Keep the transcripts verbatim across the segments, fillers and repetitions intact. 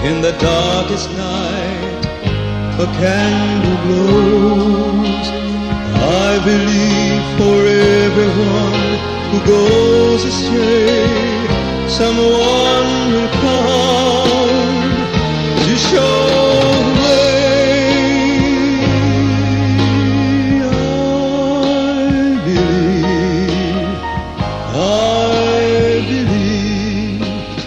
In the darkest night, a candle glows. I believe for everyone who goes astray, someone will come to show the way. I believe,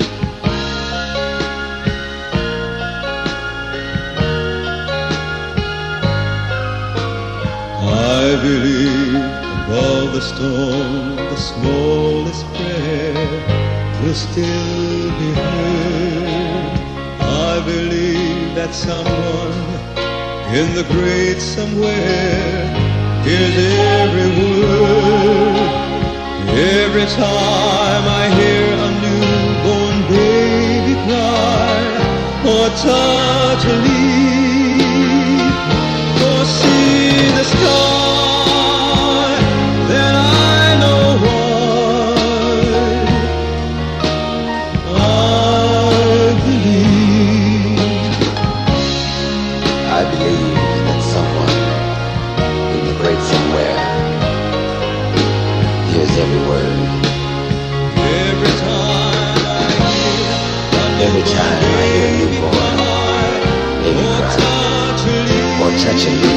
I believe above the storm, the smallest prayer will still be heard. I believe that someone in the great somewhere hears every word. Every time I hear a newborn baby cry, or touch a leaf, or see the sky, then I know why. I believe. I believe that someone in the great somewhere hears every word. Every time I hear a Every time I hear a newborn baby cry, or touch a leaf,